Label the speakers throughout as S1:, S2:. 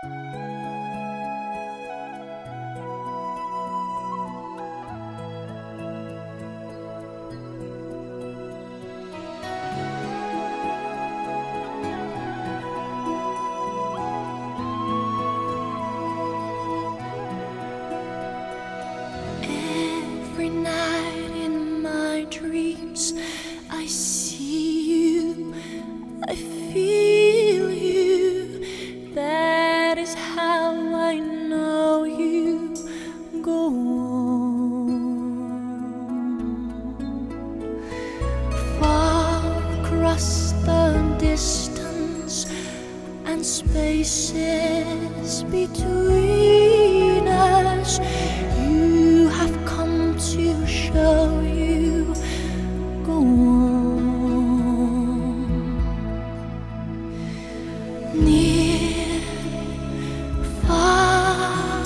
S1: Every night in my dreams, I see you, I feel you. That is how I know you. Go on. Far across the distance and spaces between us, you have come to show you. Go on. Near, far,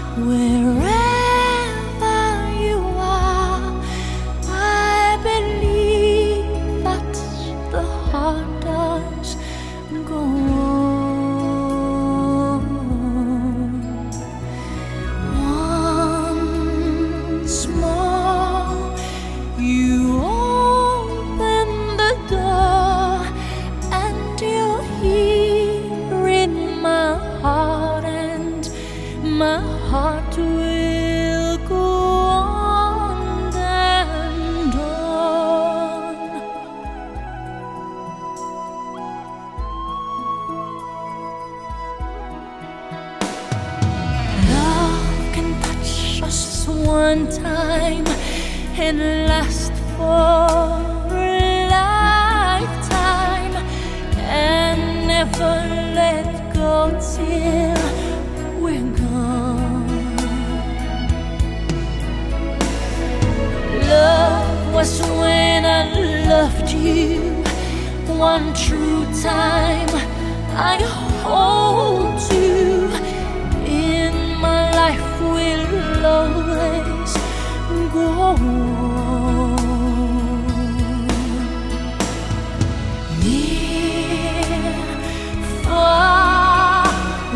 S1: wherever you are, I believe that the heart does. Go on. Once more, you open the door, and you're here in my heart, and my heart will go on and on. Love can touch us one time and last for a lifetime, and never let go till we're gone. Love was when I loved you one true time. I hold you in my life, will always go on. Near, far,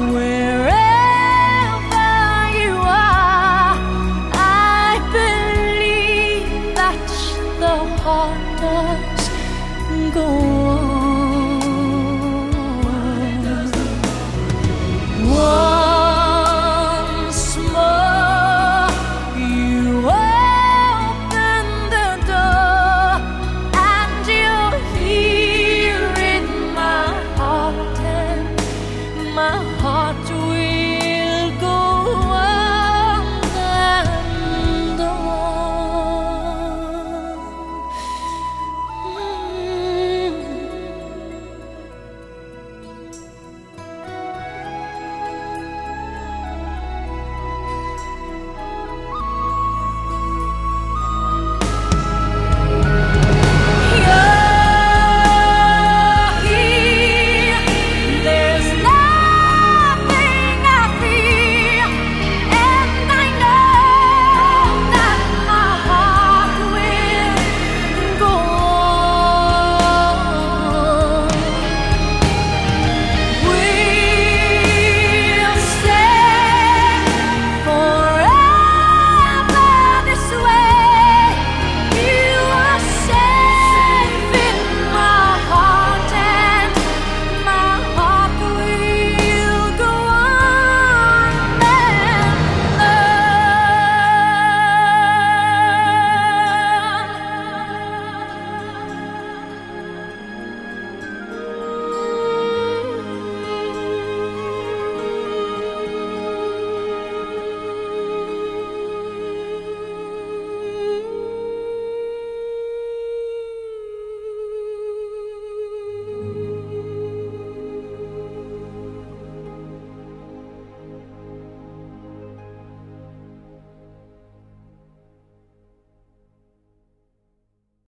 S1: wherever you are, I believe that the heart does go on. Once more, you open the door, and you're here in my heart, and my heart will